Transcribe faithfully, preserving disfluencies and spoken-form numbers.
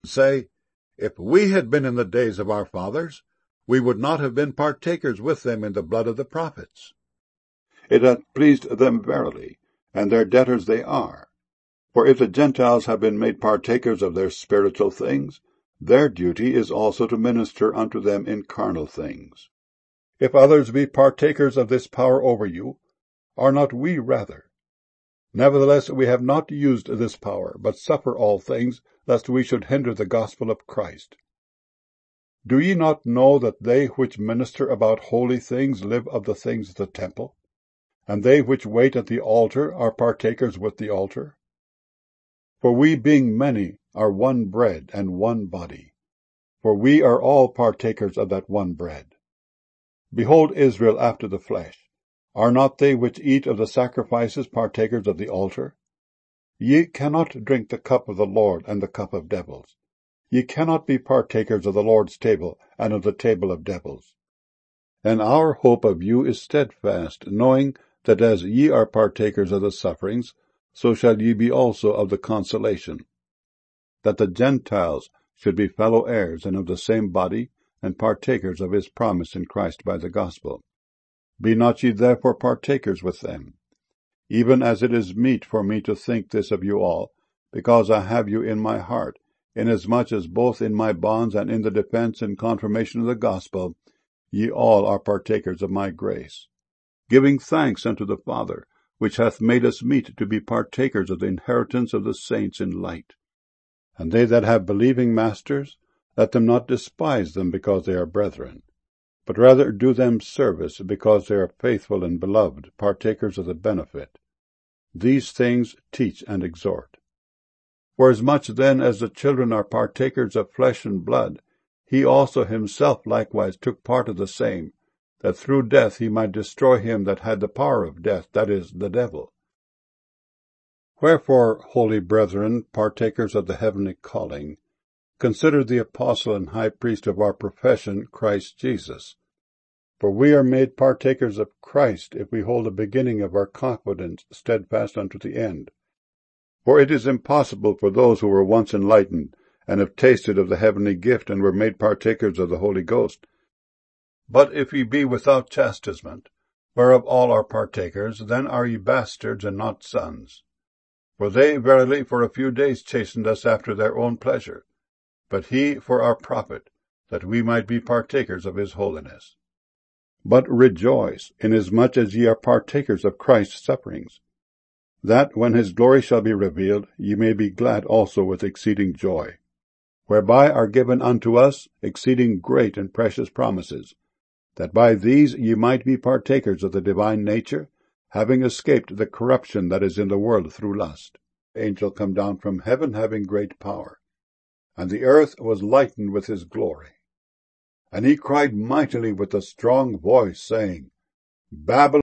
say, If we had been in the days of our fathers, we would not have been partakers with them in the blood of the prophets. It hath pleased them verily, and their debtors they are. For if the Gentiles have been made partakers of their spiritual things, their duty is also to minister unto them in carnal things. If others be partakers of this power over you, are not we rather? Nevertheless we have not used this power, but suffer all things, lest we should hinder the gospel of Christ. Do ye not know that they which minister about holy things live of the things of the temple? And they which wait at the altar are partakers with the altar? For we, being many, are one bread and one body. For we are all partakers of that one bread. Behold Israel after the flesh. Are not they which eat of the sacrifices partakers of the altar? Ye cannot drink the cup of the Lord and the cup of devils. Ye cannot be partakers of the Lord's table and of the table of devils. And our hope of you is steadfast, knowing that as ye are partakers of the sufferings, so shall ye be also of the consolation. That the Gentiles should be fellow heirs and of the same body, and partakers of his promise in Christ by the gospel. Be not ye therefore partakers with them, even as it is meet for me to think this of you all, because I have you in my heart, inasmuch as both in my bonds and in the defense and confirmation of the gospel, ye all are partakers of my grace, giving thanks unto the Father, which hath made us meet to be partakers of the inheritance of the saints in light. And they that have believing masters, let them not despise them because they are brethren, but rather do them service because they are faithful and beloved, partakers of the benefit. These things teach and exhort. Forasmuch then as the children are partakers of flesh and blood, he also himself likewise took part of the same, that through death he might destroy him that had the power of death, that is, the devil. Wherefore, holy brethren, partakers of the heavenly calling, consider the apostle and high priest of our profession, Christ Jesus. For we are made partakers of Christ, if we hold the beginning of our confidence steadfast unto the end. For it is impossible for those who were once enlightened, and have tasted of the heavenly gift, and were made partakers of the Holy Ghost. But if ye be without chastisement, whereof all are partakers, then are ye bastards and not sons. For they verily for a few days chastened us after their own pleasure, but he for our profit, that we might be partakers of his holiness. But rejoice, inasmuch as ye are partakers of Christ's sufferings, that when his glory shall be revealed, ye may be glad also with exceeding joy, whereby are given unto us exceeding great and precious promises, that by these ye might be partakers of the divine nature, having escaped the corruption that is in the world through lust. Angel come down from heaven, having great power, and the earth was lightened with his glory. And he cried mightily with a strong voice, saying, Babylon